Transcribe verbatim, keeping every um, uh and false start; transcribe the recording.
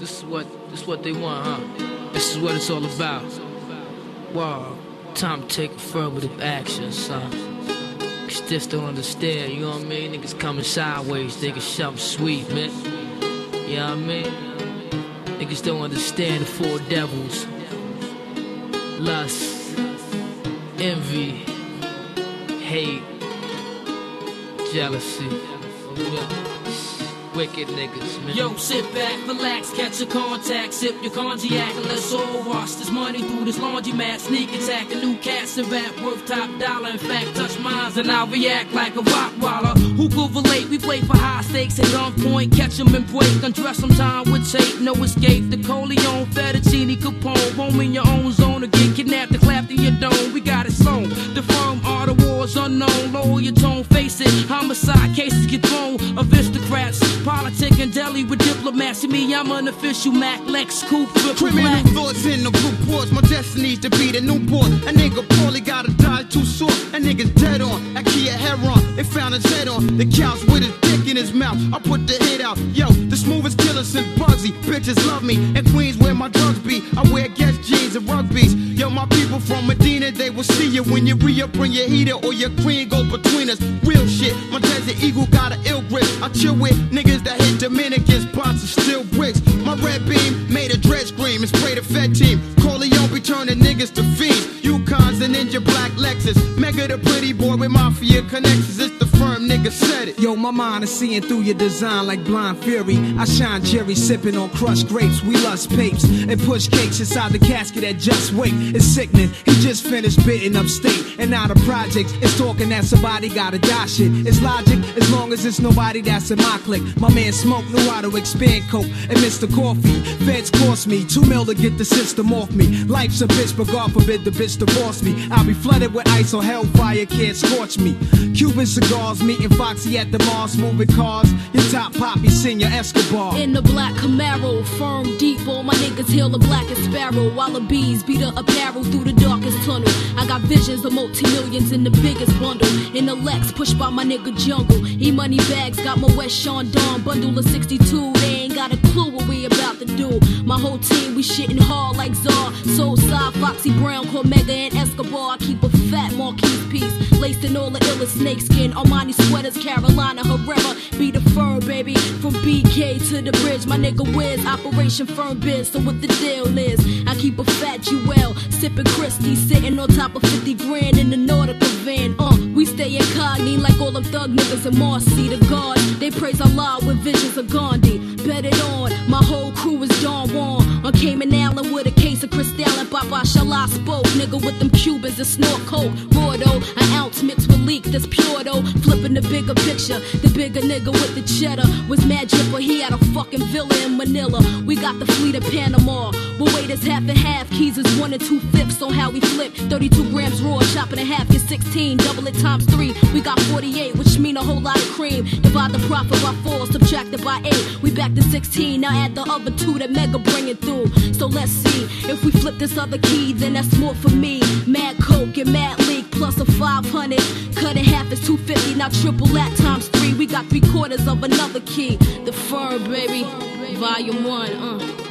this is what, this is what they want, huh? This is what it's all about. Wow, time to take affirmative action, son. Cause just don't understand, you know what I mean? Niggas coming sideways, thinking something sweet, man. You know what I mean? Niggas don't understand the four devils. Lust, envy, hate, jealousy. Wicked niggas, man. Yo, sit back, relax, catch a contact, sip your cognac, and let's all wash this money through this laundromat. Sneak attack, a new cats and rap worth top dollar. In fact, touch mines and I'll react like a rock waller. Who could relate? We play for high stakes at gunpoint, catch 'em and break. Undress some time with tape, no escape. The Coleon, Fettuccine, Capone, roam in your own zone or get kidnapped and clapped in your dome. We got it sewn. The firm are the wars unknown. Lower your tone, face it. Homicide cases get thrown. Aristocrats. Politic and deli with diplomats. To me, I'm an official Mac, Lex, Coupe, criminal black. Thoughts in the reports. My destiny's to be the Newport. A nigga poorly gotta die too short. A nigga's dead on. I key a heron. They found his head on the couch with his dick in his mouth. I put the hit out. Yo, the smoothest killer since Bugsy. Bitches love me. And Queens where my drugs be. I wear Guess jeans and rugbies. Yo, my people from Medina, they will see you when you re-up, bring your heater or your queen go between us. Real shit. My Desert Eagle got an ill grip. I chill with niggas that hit Dominicans, pots and steel bricks. My red beam made a dread scream and sprayed a Fed team. Corleone be turning niggas to fiends. Yukons and Ninja Black Lexus. Mega the pretty boy with mafia connections. It's the firm nigga said it. Yo, my mind is seeing through your design like blind fury. I shine Jerry sipping on crushed grapes. We lust papes and push cakes inside the casket at Just Wait. It's sickening. He just finished bidding upstate and now the projects is talking that somebody gotta die shit. It's logic as long as it's nobody that's in my clique. My man Smoke knew how to expand coke and Mister Coffee. Feds cost me two mil to get the system off me. Life's a bitch, but God forbid the bitch divorce me. I'll be flooded with ice or hellfire can't scorch me. Cuban cigars, meeting Foxy at the Mars, moving cars. Your top poppy, Senior Escobar. In the black Camaro, firm deep, all my niggas hail the blackest sparrow. While the bees beat the apparel through the darkest tunnel. I got visions of multi-millions in the biggest bundle. In the Lex, pushed by my nigga Jungle. E-money bags, got my West Sean Dawn bundle of sixty-two. They ain't got a clue what we about to do. My whole team, we shitting hard like Czar. Soulside, Foxy Brown, Cormega, and Escobar. I keep a fat Marquise piece, laced in all the illest snakeskin. Armani sweaters, Carolina Herrera. Be the firm, baby. From B K to the bridge, my nigga Wiz, Operation Firm Biz. So what the deal is, I keep a fat Jewel, sipping Christie, sitting on top of fifty grand in the Nautica van. Uh, we stay incognito like all them thug niggas in Marcy. The God, they praise Allah with visions of Gandhi. Bet it on, my whole crew is Don Juan. On Cayman Island with a case of Cristal and Papa Shala spoke. Nigga with them Cubans that snort coke. Raw though, an ounce mixed with leak that's pure though. Flipping the bigger picture, the bigger nigga with the cheddar was mad dripper. He had a fucking villa in Manila. We got the fleet of Panama. But wait, it's half and half. Keys is one and two fifths on how we flip. thirty-two grams raw, chopping in half, get sixteen. Double it times three, we got forty-eight, which mean a whole lot of cream. Divide the profit by four, subtract it by eight. We back to sixteen, now add the other two that Mega bringing through. So let's see, if we flip this other key, then that's more for me. Mad Coke and Mad Leak plus a five hundred. Cut in half is two fifty, now triple that times three. We got three quarters of another key. The Firm, baby, volume one, uh.